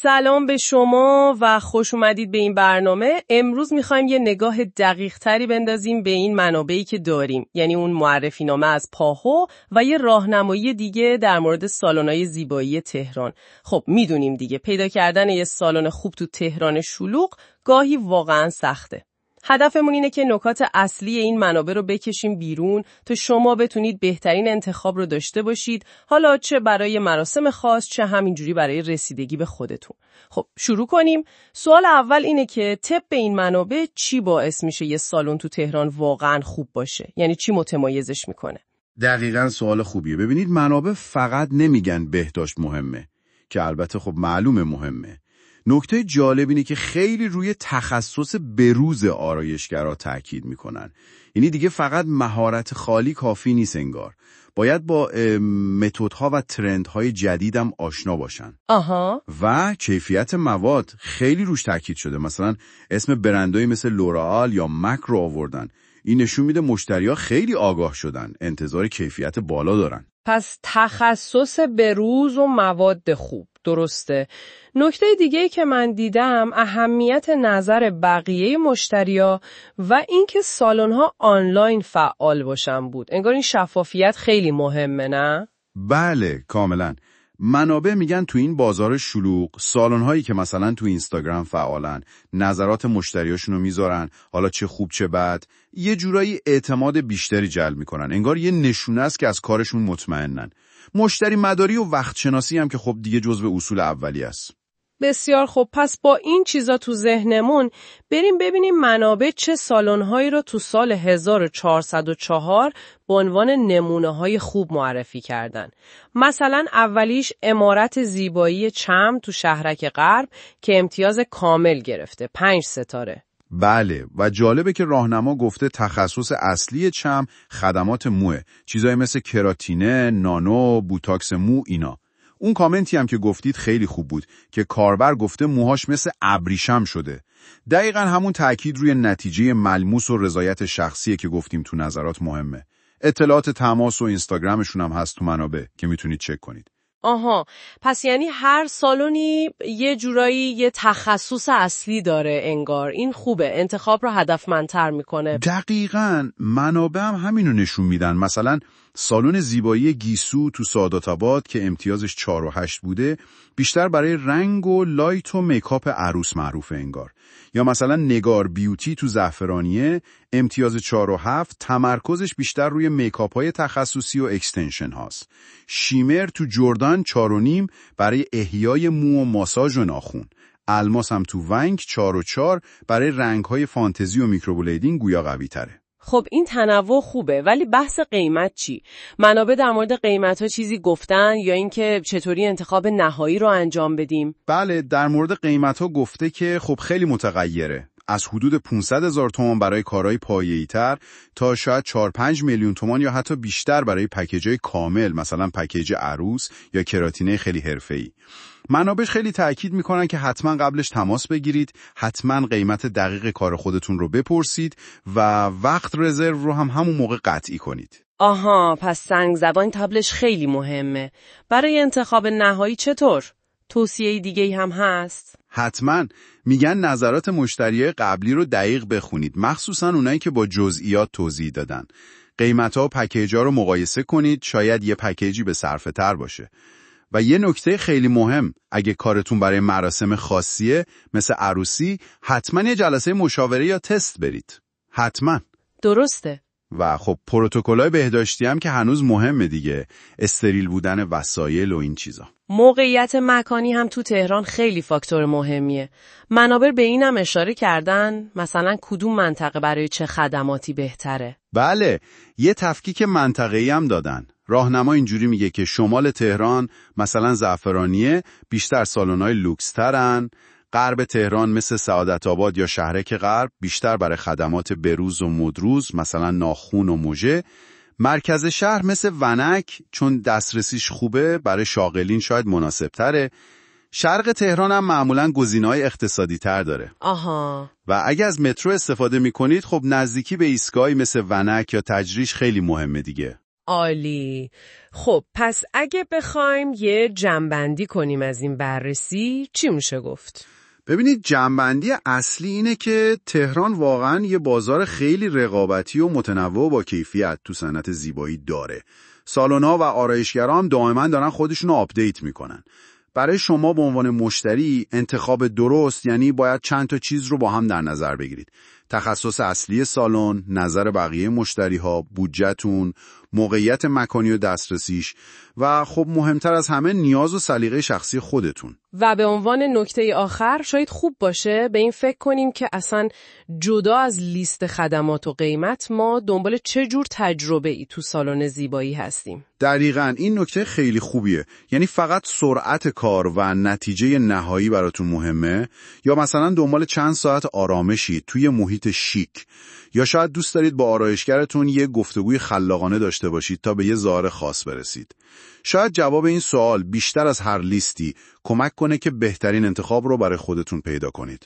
سلام به شما و خوش اومدید به این برنامه. امروز میخوایم یه نگاه دقیق تری بندازیم به این منابعی که داریم، یعنی اون معرفی نامه از پاهو و یه راهنمایی دیگه در مورد سالن‌های زیبایی تهران. خب میدونیم دیگه پیدا کردن یه سالن خوب تو تهران شلوغ گاهی واقعا سخته. هدفمون اینه که نکات اصلی این منابع رو بکشیم بیرون تا شما بتونید بهترین انتخاب رو داشته باشید، حالا چه برای مراسم خاص چه همینجوری برای رسیدگی به خودتون. خب شروع کنیم. سوال اول اینه که طبق این منابع چی باعث میشه یه سالن تو تهران واقعا خوب باشه؟ یعنی چی متمایزش میکنه؟ دقیقاً سوال خوبیه. ببینید منابع فقط نمیگن بهداشت مهمه، که البته خب معلومه مهمه. نکته جالب اینه که خیلی روی تخصص بروز آرایشگرا تاکید میکنن. یعنی دیگه فقط مهارت خالی کافی نیست انگار. باید با متدها و ترندهای جدیدم آشنا باشن. و کیفیت مواد خیلی روش تاکید شده. مثلا اسم برندهای مثل لورال یا مک رو آوردن. این نشون میده مشتری‌ها خیلی آگاه شدن، انتظار کیفیت بالا دارن. پس تخصص بروز و مواد خوب، درسته. نکته دیگه‌ای که من دیدم اهمیت نظر بقیه مشتری‌ها و اینکه سالن‌ها آنلاین فعال باشن بود. انگار این شفافیت خیلی مهمه، نه؟ بله، کاملاً. منابع میگن تو این بازار شلوغ، سالن‌هایی که مثلا تو اینستاگرام فعالن، نظرات مشتریاشون رو میذارن، حالا چه خوب چه بد، یه جورایی اعتماد بیشتری جلب میکنن. انگار یه نشونه است که از کارشون مطمئنن. مشتری مداری و وقت شناسی هم که خب دیگه جزو اصول اولیه است. بسیار خوب. پس با این چیزا تو ذهنمون بریم ببینیم منابع چه سالن‌هایی رو تو سال 1404 به عنوان نمونه‌های خوب معرفی کردن. مثلا اولیش عمارت زیبایی چم تو شهرک غرب که امتیاز کامل گرفته، 5 ستاره. بله، و جالبه که راهنما گفته تخصص اصلی چم خدمات موه، چیزایی مثل کراتینه، نانو، بوتاکس مو اینا. اون کامنتی هم که گفتید خیلی خوب بود که کاربر گفته موهاش مثل ابریشم شده. دقیقاً همون تأکید روی نتیجه ملموس و رضایت شخصیه که گفتیم تو نظرات مهمه. اطلاعات تماس و اینستاگرامشون هم هست تو منابع که میتونید چک کنید. پس یعنی هر سالونی یه جورایی یه تخصص اصلی داره انگار. این خوبه، انتخاب رو هدفمندتر میکنه. دقیقاً منابع هم همینو نشون میدن. مثلا سالن زیبایی گیسو تو سعادت‌آباد که امتیازش 4 و 8 بوده، بیشتر برای رنگ و لایت و میکاپ عروس معروفه انگار. یا مثلا نگار بیوتی تو زعفرانیه، امتیاز 4 و 7، تمرکزش بیشتر روی میکاپ‌های تخصصی و اکستنشن هاست. شیمر تو جردن 4 و نیم برای احیای مو و ماساژ و ناخن. الماس هم تو ونگ 4 و 4 برای رنگ‌های فانتزی و میکروبلیدینگ گویا قوی تره. خب این تنوع خوبه، ولی بحث قیمت چی؟ منابع در مورد قیمت‌ها چیزی گفتن یا اینکه چطوری انتخاب نهایی رو انجام بدیم؟ بله، در مورد قیمت‌ها گفته که خب خیلی متغیره. از حدود 500,000 تومان برای کارهای پایه‌ای‌تر تا شاید 4-5 میلیون تومان یا حتی بیشتر برای پکیج‌های کامل، مثلا پکیج عروس یا کراتینه خیلی حرفه‌ای. منابع خیلی تأکید میکنن که حتما قبلش تماس بگیرید، حتما قیمت دقیق کار خودتون رو بپرسید و وقت رزرو رو هم همون موقع قطعی کنید. پس سنگ زبان تبلش خیلی مهمه. برای انتخاب نهایی چطور؟ توصیه دیگه‌ای هم هست؟ حتما. میگن نظرات مشتریای قبلی رو دقیق بخونید، مخصوصا اونایی که با جزئیات توضیح دادن. قیمت‌ها و پکیج‌ها رو مقایسه کنید، شاید یه پکیجی به صرفه تر باشه. و یه نکته خیلی مهم، اگه کارتون برای مراسم خاصیه مثل عروسی، حتما یه جلسه مشاوره یا تست برید. حتما. درسته. و خب پروتکل‌های بهداشتی هم که هنوز مهمه دیگه، استریل بودن وسایل و این چیزا. موقعیت مکانی هم تو تهران خیلی فاکتور مهمیه. منابع به اینم اشاره کردن، مثلا کدوم منطقه برای چه خدماتی بهتره؟ بله، یه تفکیک منطقه‌ای هم دادن. راهنما اینجوری میگه که شمال تهران مثلا زعفرانیه بیشتر سالن‌های لوکس ترن، غرب تهران مثل سعادت‌آباد یا شهرک غرب بیشتر برای خدمات بروز و مدروز مثلا ناخن و مژه، مرکز شهر مثل ونک چون دسترسیش خوبه برای شاغلین شاید مناسب تره، شرق تهران هم معمولاً گزینه‌های اقتصادی تر داره. و اگه از مترو استفاده میکنید خب نزدیکی به ایستگاهی مثل ونک یا تجریش خیلی مهمه دیگه. عالی. خب پس اگه بخوایم یه جمع‌بندی کنیم از این بررسی چی میشه گفت؟ ببینید جمع‌بندی اصلی اینه که تهران واقعاً یه بازار خیلی رقابتی و متنوع و با کیفیت تو صنعت زیبایی داره. سالن‌ها و آرایشگرا هم دائما دارن خودشونو آپدیت میکنن. برای شما به عنوان مشتری انتخاب درست یعنی باید چند تا چیز رو با هم در نظر بگیرید. تخصص اصلی سالن، نظر بقیه مشتری‌ها، بودجه‌تون، موقعیت مکانی و دسترسیش و خب مهمتر از همه نیاز و سلیقه شخصی خودتون. و به عنوان نکته آخر شاید خوب باشه به این فکر کنیم که اصلا جدا از لیست خدمات و قیمت ما دنبال چه جور تجربه‌ای تو سالن زیبایی هستیم. دقیقاً این نکته خیلی خوبیه. یعنی فقط سرعت کار و نتیجه نهایی براتون مهمه یا مثلا دنبال چند ساعت آرامشی توی محیط شیک یا شاید دوست دارید با آرایشگرتون یه گفتگوی خلاقانه داشته باشید تا به یه ظاهر خاص برسید. شاید جواب این سوال بیشتر از هر لیستی کمک کنه که بهترین انتخاب رو برای خودتون پیدا کنید.